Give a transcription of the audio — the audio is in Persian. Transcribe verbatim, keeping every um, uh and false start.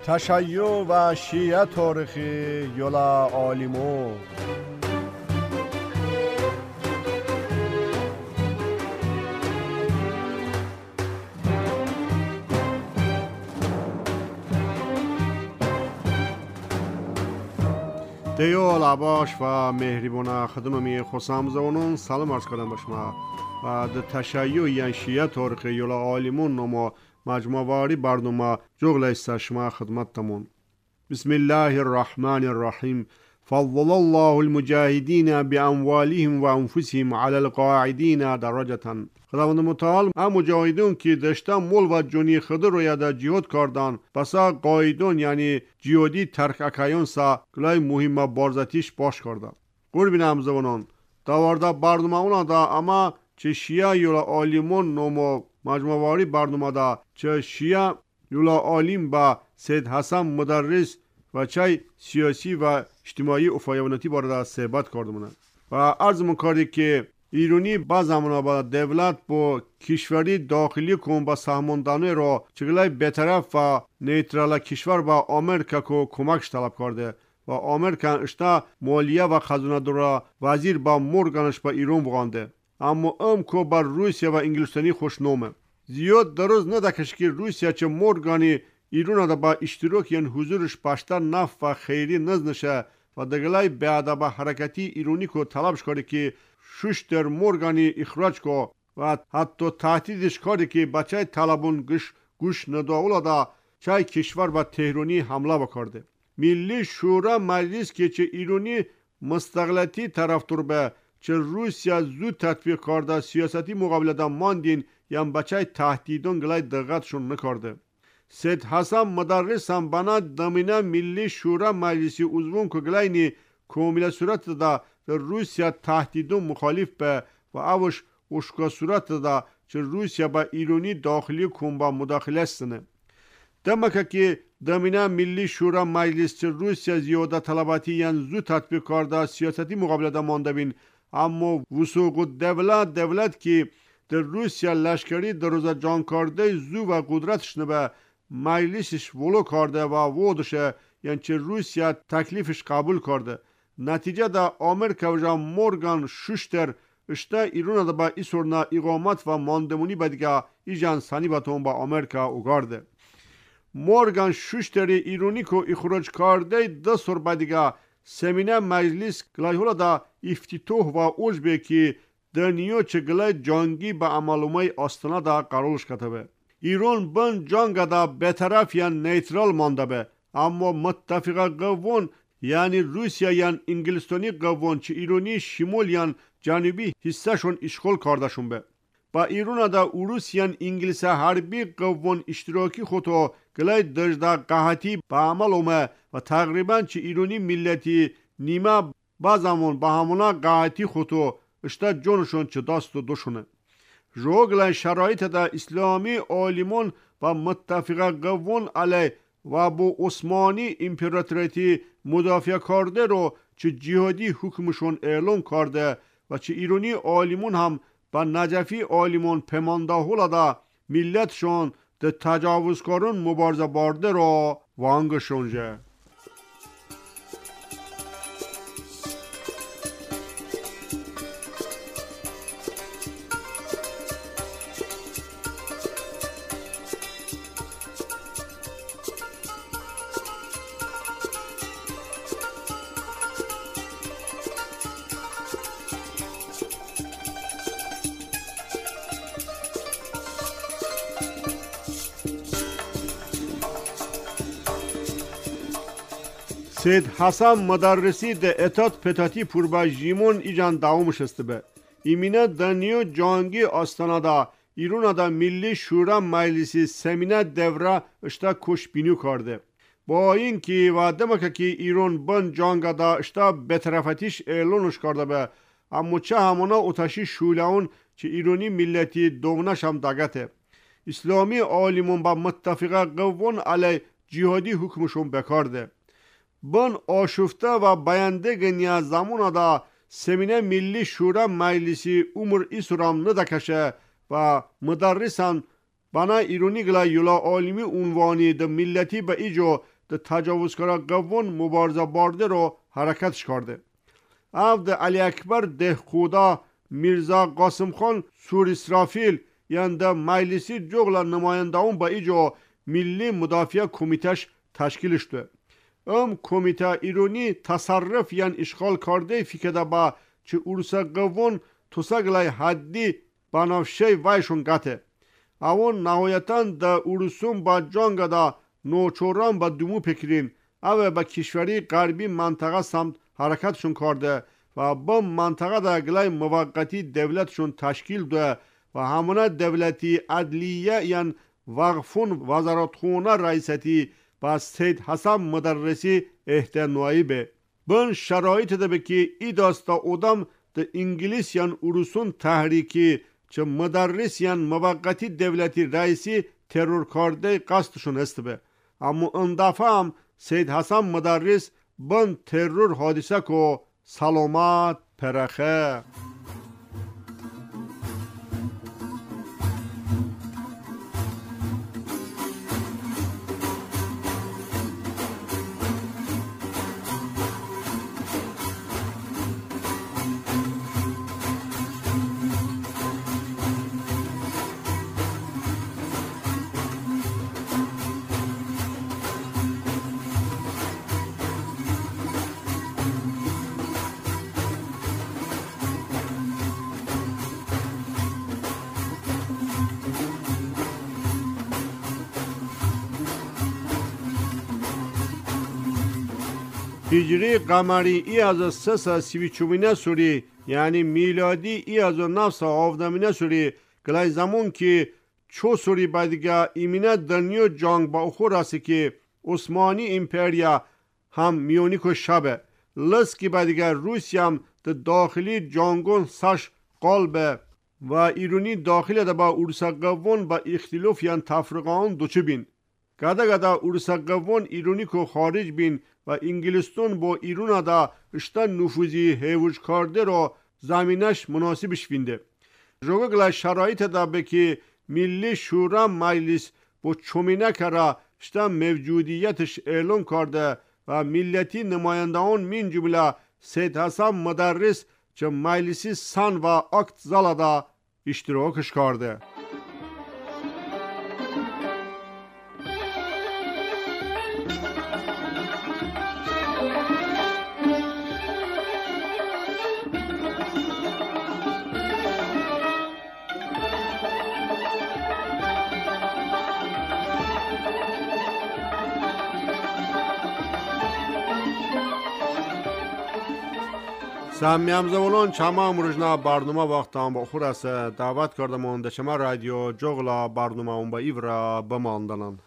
تشیع و شیعه تاریخی یولا عالمو دیو لباش و مهربان خدممی خوشامزونون سلام عرض کردم به شما و در تشیع یان شیعه تاریخی یولا عالمون نما مجموعه واری برنامه جغل است شما خدمتتمون. بسم الله الرحمن الرحیم. فضل الله المجاهدین باموالهم و انفسهم علی القاعدین درجه. خداوند متعال هم مجاهدون که داشتن مول و جونی خود رو یاد جهاد کردن بسا قایدون یعنی جهادی ترک اکایون سا گلای مهم بارزتیش باش کرده. قربین همزبانان داورده برنامه اونا دا اما چه شیعه یولا عالمون نمو مجموعه واری برنامه دا چه شیعه یولا عالم با سید حسن مدرس و چه سیاسی و اجتماعی افایونتی بارده صحبت کردمونه و عرض مکردی که ایرانی با زمانه با دولت با کشوری داخلی کن با سهماندانه را چگلای بطرف و نیترال کشور با آمریکا که کمکش طلب کرده و آمریکا اشتا مالیه و خزانه داره وزیر با مورگانش با ایران بغانده اما ام که با روسیه و انگلستانی خوشنامه زیاد دروز ندکش که روسیه چه مورگانی ایران دا با اشتراک یعنی حضورش پشتر نفت و خیری نزنشه و دگلای بیادب حرکتی ایرانی که طلبش کرده که شش در مورگانی اخراج که و حتی تهدیدش کرده که بچه طلبون گش گوش نداولا دا چای کشور با تهرانی حمله بکرده. ملی شورا مجلس که چه ایرانی مستقلتی طرفدار به چه روسیه زود تطبیق کرده سیاستی مقابله دا ماندین یا بچه تهدیدون گلای دقتشون نکرده. سید حسن مدرس هم بنا دمینه ملی شورا مجلسی عضوون که گلاینی کامل صورت دا روسیه تهدیدون مخالف به و اوش اشکا صورت دا چه روسیه با ایرانی داخلی کن با مداخله سنه. دمکه که دمینه ملی شورا مجلس چه روسیه زیاده طلباتی یعنی زود تطبیق کرده سیاستی مقابله دا مانده بین اما وسوق دولت دولت که در روسیه لشکری در روز جان کرده زو و قدرتش نبه مجلسش ولو کرده و وودشه یعنی چه روسیه تکلیفش قبول کرده نتیجه دا آمریکا و جا مورگان ششتر اشته ایران دا با ای سرنا اقامت و ماندمونی بدگه ایجان سانی باتون با آمریکا اگارده مورگان ششتر ایرانی که اخراج کرده ده سر بدگه سمینه مجلس گلایهولا دا افتتوح و اوجبه که دنیو چه گلای جانگی با عملومه آستانه دا قرارش کتبه ایران بن جانگ دا بطرف یا نیترال مانده به اما متفقه قوون یعنی روسیه یا انگلستانی قوون چه ایرانی شمال یا جنوبی حصه شون اشغال کرده شون به با ایران دا اوروس یا انگلیس حربی قوون اشتراکی خودو گلای دجده قحطی با عمل اومه و تقریبا چه ایرانی ملتی نیمه با زمان با همونا قحطی خودو اشتا جونشون چه دست و دوشونه جوگلای شرایط دا اسلامی عالمون و متفقه قوون علی و با عثمانی امپراتوریتی مدافع کرده رو چه جهادی حکمشون اعلان کرده و چه ایرانی عالمون هم با نجفی عالمون پیمانده هولا دا ملتشون ده تجاوزکارون مبارزه بارده رو وانگشونجه. سید حسن مدرسی ده اتات پتاتی پور با جیمون ایجان داومش است به ایمینه دنیو جانگی آستانه دا ایران دا ملی شورا مجلسی سمینه دوره اشتا کش بینیو کرده با این که و دمکه که ایران بن جانگ دا اشتا بطرفتیش اعلانش کرده به اما چه همونا اتاشی شولهون چه ایرانی ملتی دومنش هم داگته اسلامی عالمون با متفقه قوون علی جهادی حکمشون بکارده بن آشفته و بیانده گنیا زمان دا سمینه ملی شورا مجلسی عمر ایسرام ندکشه و مدرسان بنا ایرونی گلا یولا عالمی عنوانی ده ملتی به ایجو ده تجاوزکارا قوون مبارزه بارده رو حرکتش کرده. او ده علی اکبر دهقودا میرزا قاسم خان سور اسرافیل یعنی ده مجلسی جغل نماینده اون با ایجا ملی مدافع کمیتش تشکیل شده. ام کمیته ایرانی تصرف یعنی اشغال کرده فکر با چه ارسا قوون توساگلای حدی بنافشه وایشون گته. اون نهایتاً ده ارسوم با جانگا دا نوچوران با دومو پکرین او با کشوری غربی منطقه سمت حرکتشون کرده و با منطقه دا گلای موقتی دولتشون تشکیل ده و همونه دولتی عدلیه یعنی وقفون وزارتخونه رئیستی با سید حسن مدرسی احتنوایی به. بن شرایط ده بکی ای داستا اودم ده انگلیس یعنی ارسون تحریکی چه مدرس یعنی موقتی دولتی رئیسی ترور کرده قصدشون است به. اما اون دفعه هم سید حسن مدرس بن ترور حادثه کو سلامت پرخه. هجری قمری ای از سه سی و چوبینه سوری یعنی میلادی ای از نفس آفدامینه سوری گلای زمان که چو سوری بایدگه ایمینه دنیو جانگ با اخور است که عثمانی امپریا هم میونیکو شبه لس که بایدگه روسیه هم ده داخلی جانگون سش قلبه و ایرانی داخلی ده با ارسا قوون با اختلاف یعنی تفرقان دوچه بین گده گده ارسا قوون ایرانی کو خارج بین و انگلستان با ایران دا اشتن نفوذی هیوش کرده رو زمینش مناسبش بینده. جوگل شرایط دا بکی ملی شورا مجلس با چومینه کرا اشتن موجودیتش اعلان کرده و ملتی نمایندگان من جمله سید حسن مدرس چه مجلسی سن و اکت زالا دا اشتراکش کرده. سامیام زولان چما مرجنا برنامه وقتام با خور است دعوت کردم اون دشما رادیو جغلا برنامه اون با ایورا بماندنن